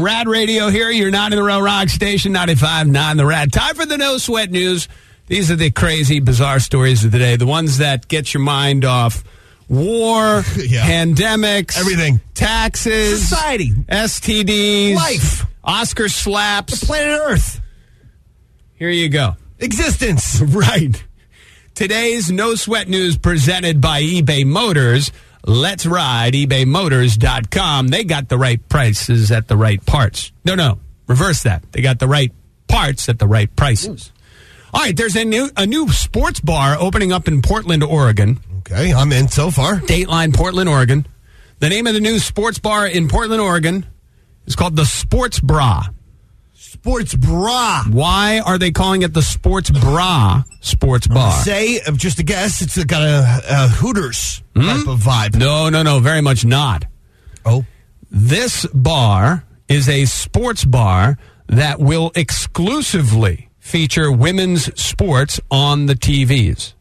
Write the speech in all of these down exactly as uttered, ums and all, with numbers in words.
Rad Radio here. You're not in the Row Rock Station, ninety-five point nine The Rad. Time for the No Sweat News. These are the crazy, bizarre stories of the day. The ones that get your mind off war, yeah. pandemics, everything, taxes, society, S T Ds, life, Oscar slaps, the planet Earth. Here you go. Existence. Right. Today's No Sweat News presented by eBay Motors. Let's ride, ebay motors dot com. They got the right prices at the right parts. No, no, reverse that. They got the right parts at the right prices. All right, there's a new a new sports bar opening up in Portland, Oregon. Okay, I'm in so far. Dateline, Portland, Oregon. The name of the new sports bar in Portland, Oregon is called the Sports Bra. Sports Bra. Why are they calling it the Sports Bra Sports Bar? Say, just a guess, it's got a, a Hooters hmm? type of vibe. No, no, no, very much not. Oh. This bar is a sports bar that will exclusively feature women's sports on the T Vs.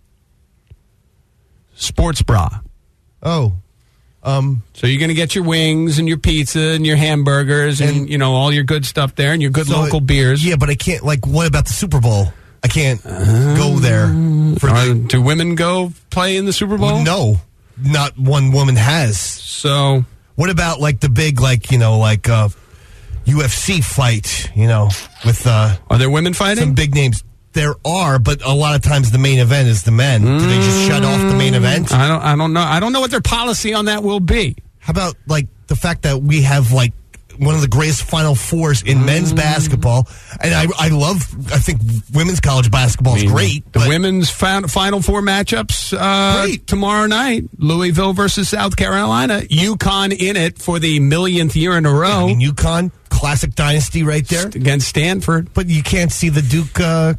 Sports Bra. Oh. Um, so you're going to get your wings and your pizza and your hamburgers and, and, you know, all your good stuff there and your good so local it, beers. Yeah, but I can't, like, what about the Super Bowl? I can't uh, go there. For are, the, do women go play in the Super Bowl? No. Not one woman has. So. What about, like, the big, like, you know, like, uh, U F C fight, you know, with, uh. Are there women fighting? Some big names. There are, but a lot of times the main event is the men. Mm, Do they just shut off the main event? I don't. I don't know. I don't know what their policy on that will be. How about like the fact that we have like one of the greatest Final Fours in mm. men's basketball, and I, I love. I think women's college basketball is I mean, great. The women's fin- Final Four matchups uh, great. tomorrow night: Louisville versus South Carolina. UConn in it for the millionth year in a row. Yeah, I mean, UConn, classic dynasty right there against Stanford. But you can't see the Duke. Uh,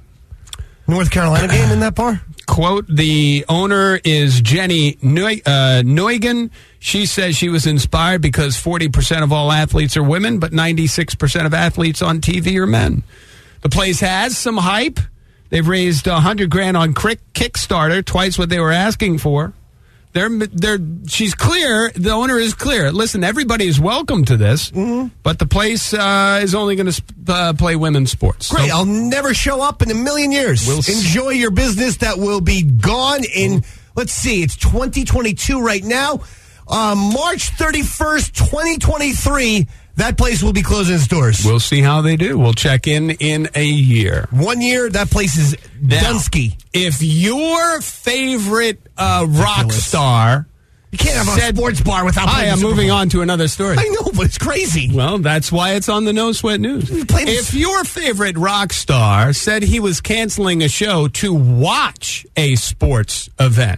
North Carolina game in that bar? Quote, the owner is Jenny Neu- uh, Neugen. She says she was inspired because forty percent of all athletes are women, but ninety-six percent of athletes on T V are men. The place has some hype. They've raised one hundred grand on Kickstarter, twice what they were asking for. They're, they're, she's clear. The owner is clear. Listen, everybody is welcome to this, mm-hmm. but the place uh, is only going to uh, play women's sports. Great. So, I'll never show up in a million years. We'll Enjoy your business that will be gone in, let's see, it's twenty twenty-two right now. Uh, March thirty-first, twenty twenty-three, that place will be closing its doors. We'll see how they do. We'll check in in a year. One year, that place is Dunsky. If your favorite uh, rock star... You can't have said, a sports bar without playing I am moving on to another story. I know, but it's crazy. Well, that's why it's on the No Sweat News. If your favorite rock star said he was canceling a show to watch a sports event,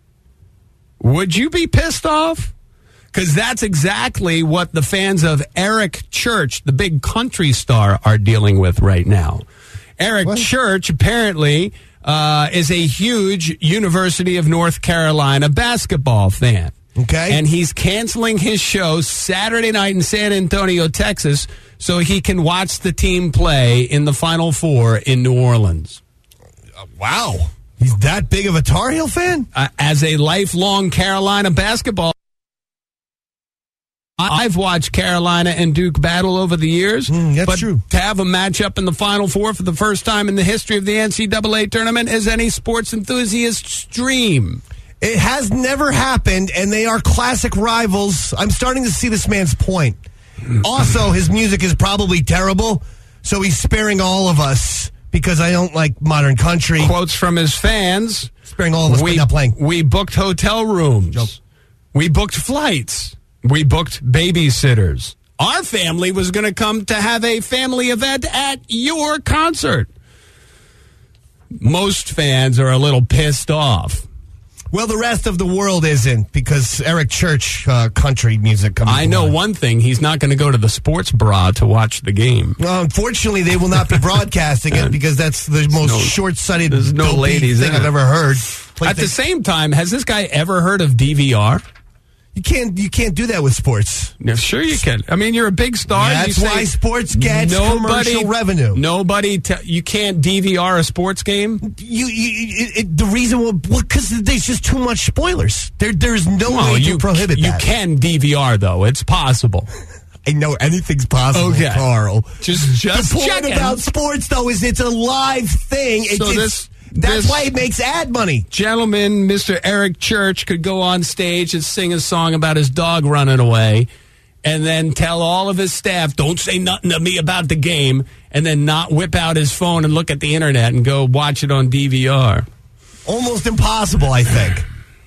would you be pissed off? Because that's exactly what the fans of Eric Church, the big country star, are dealing with right now. Eric what? Church apparently uh, is a huge University of North Carolina basketball fan. Okay. And he's canceling his show Saturday night in San Antonio, Texas, so he can watch the team play in the Final Four in New Orleans. Uh, wow. He's that big of a Tar Heel fan? Uh, as a lifelong Carolina basketball I've watched Carolina and Duke battle over the years. Mm, that's but true. To have a matchup in the Final Four for the first time in the history of the N C double A tournament is any sports enthusiast's dream. It has never happened, and they are classic rivals. I'm starting to see this man's point. Also, his music is probably terrible, so he's sparing all of us because I don't like modern country. Quotes from his fans. Sparing all of us, we, but not playing. We booked hotel rooms. Joke. We booked flights. We booked babysitters. Our family was going to come to have a family event at your concert. Most fans are a little pissed off. Well, the rest of the world isn't because Eric Church uh, country music comes I know on. one thing. He's not going to go to the Sports Bra to watch the game. Well, unfortunately, they will not be broadcasting it because that's the most no, short-sighted there's no ladies thing I've ever heard. At the same time, has this guy ever heard of D V R? You can't you can't do that with sports. Yeah, sure you can. I mean, you're a big star. That's you why sports gets nobody, commercial revenue. Nobody, te- you can't D V R a sports game. You, you it, it, the reason, well, because there's just too much spoilers. There, there's no well, way you, to prohibit you that. You can D V R though. It's possible. I know anything's possible, Okay. Carl. Just, just the point checking. about sports, though, is it's a live thing. It's, So it's, this- that's this- why it makes ad money. Gentleman, Mister Eric Church, could go on stage and sing a song about his dog running away and then tell all of his staff, don't say nothing to me about the game, and then not whip out his phone and look at the internet and go watch it on D V R. Almost impossible, I think.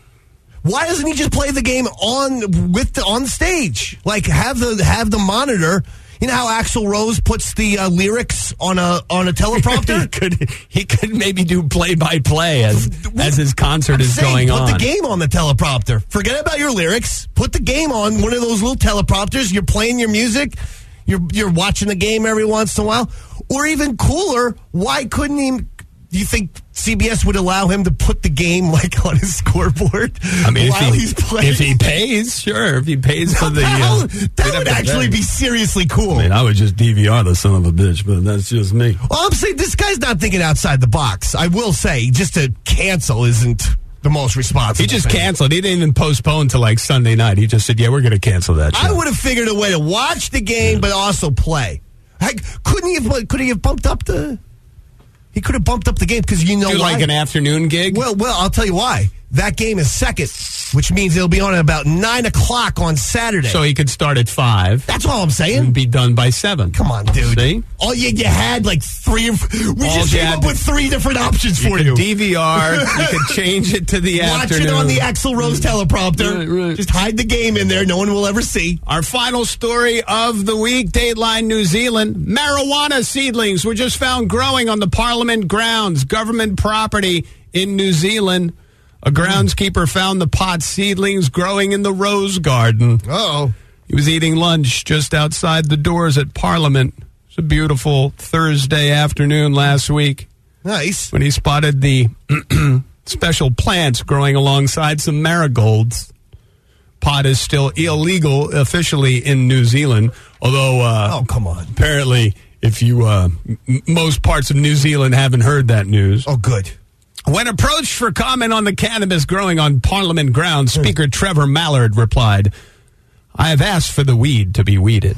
Why doesn't he just play the game on with the, on stage? Like have the have the monitor. You know how Axl Rose puts the uh, lyrics on a on a teleprompter? he could he could maybe do play by play as as his concert I'm is saying, going put on. the game on the teleprompter. Forget about your lyrics. Put the game on one of those little teleprompters. You're playing your music. You're you're watching the game every once in a while. Or even cooler, why couldn't he? Do you think C B S would allow him to put the game like on his scoreboard I mean, while if he, he's playing? if he pays, sure. If he pays for the, that uh, would, we'd that have would to actually pay. be seriously cool. I mean, I would just D V R the son of a bitch, but that's just me. Well, I'm saying this guy's not thinking outside the box. I will say, just to cancel isn't the most responsible. He just thing. canceled. He didn't even postpone to like Sunday night. He just said, "Yeah, we're going to cancel that show." I would have figured a way to watch the game, but also play. Heck, couldn't he have? Could he have bumped up the? He could have bumped up the game because you know Do why. like an afternoon gig. Well, well, I'll tell you why. That game is second, which means it'll be on at about nine o'clock on Saturday. So he could start at five That's all I'm saying. and be done by seven. Come on, dude. See? All you, you had like three. Of, we All just you came had up to- with three different options You for could you. D V R. You could change it to the Watch afternoon. it on the Axl Rose teleprompter. Right, right. Just hide the game in there. No one will ever see. Our final story of the week, Dateline New Zealand. Marijuana seedlings were just found growing on the Parliament grounds, government property in New Zealand. A groundskeeper found the pot seedlings growing in the rose garden. Uh-oh. He was eating lunch just outside the doors at Parliament. It's a beautiful Thursday afternoon last week Nice. when he spotted the special plants growing alongside some marigolds. Pot is still illegal officially in New Zealand, although uh, Oh, come on. apparently if you uh, m- most parts of New Zealand haven't heard that news. Oh, good. When approached for comment on the cannabis growing on Parliament grounds, Speaker Trevor Mallard replied, "I have asked for the weed to be weeded."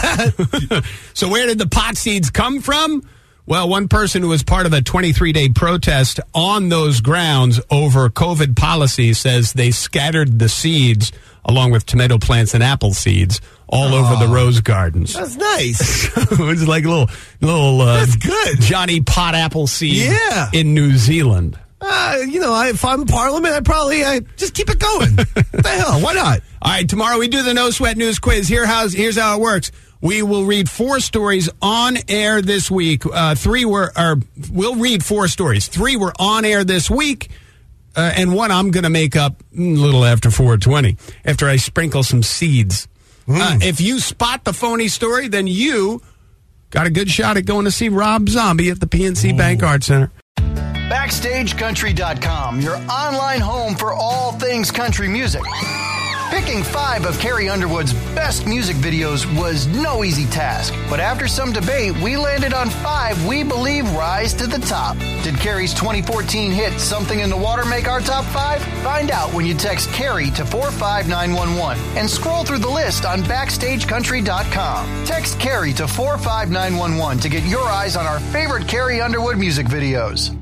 So where did the pot seeds come from? Well, one person who was part of a twenty-three day protest on those grounds over COVID policy says they scattered the seeds along with tomato plants and apple seeds all over the rose gardens. That's nice. It was like a little, little uh, That's good. Johnny Pot apple seed Yeah. in New Zealand. Uh, you know, I, if I'm Parliament, I'd probably uh, just keep it going. What the hell? Why not? All right, tomorrow we do the No Sweat News Quiz. Here how's, here's how it works. We will read four stories on air this week. Uh, three were, or we'll read four stories. Three were on air this week, uh, and one I'm going to make up a little after four twenty, after I sprinkle some seeds. Uh, if you spot the phony story, then you got a good shot at going to see Rob Zombie at the P N C Bank Art Center. Backstage Country dot com, your online home for all things country music. Picking five of Carrie Underwood's best music videos was no easy task, but after some debate, we landed on five we believe rise to the top. Did Carrie's twenty fourteen hit Something in the Water make our top five? Find out when you text Carrie to four five nine one one and scroll through the list on Backstage Country dot com. Text Carrie to four five nine one one to get your eyes on our favorite Carrie Underwood music videos.